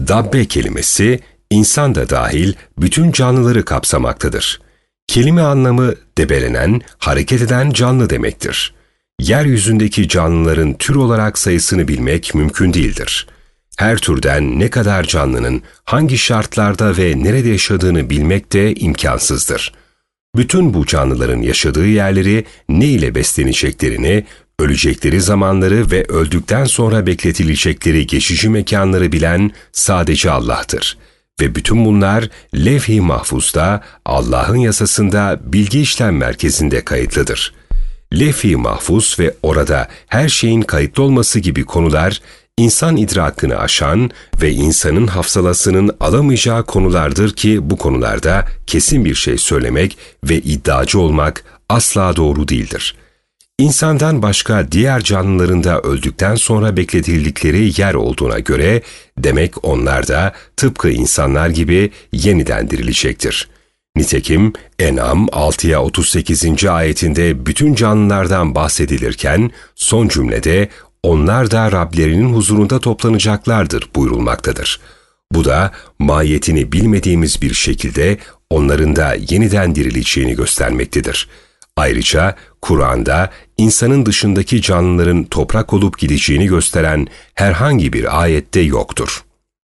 Dabbe kelimesi, insan da dahil bütün canlıları kapsamaktadır. Kelime anlamı debelenen, hareket eden canlı demektir. Yeryüzündeki canlıların tür olarak sayısını bilmek mümkün değildir. Her türden ne kadar canlının hangi şartlarda ve nerede yaşadığını bilmek de imkansızdır. Bütün bu canlıların yaşadığı yerleri, ne ile besleneceklerini, ölecekleri zamanları ve öldükten sonra bekletilecekleri geçici mekanları bilen sadece Allah'tır. Ve bütün bunlar Levh-i Mahfuz'da, Allah'ın yasasında bilgi işlem merkezinde kayıtlıdır. Levh-i Mahfuz ve orada her şeyin kayıtlı olması gibi konular, insan idrakını aşan ve insanın hafsalasının alamayacağı konulardır ki bu konularda kesin bir şey söylemek ve iddiacı olmak asla doğru değildir. İnsandan başka diğer canlıların da öldükten sonra bekletildikleri yer olduğuna göre, demek onlar da tıpkı insanlar gibi yeniden dirilecektir. Nitekim En'am 6'ya 38. ayetinde bütün canlılardan bahsedilirken, son cümlede onlar da Rablerinin huzurunda toplanacaklardır buyurulmaktadır. Bu da mahiyetini bilmediğimiz bir şekilde onların da yeniden dirileceğini göstermektedir. Ayrıca Kur'an'da insanın dışındaki canlıların toprak olup gideceğini gösteren herhangi bir ayette yoktur.